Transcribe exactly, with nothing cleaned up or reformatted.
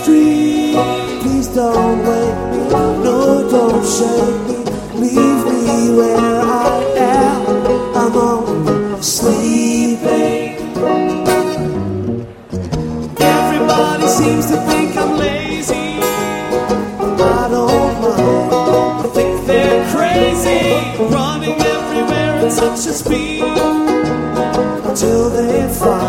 street. Please don't wake me, no, don't shake me. Leave me where I am, I'm only sleeping. Everybody seems to think I'm lazy. I don't mind, I think they're crazy, running everywhere at such a speed, until they find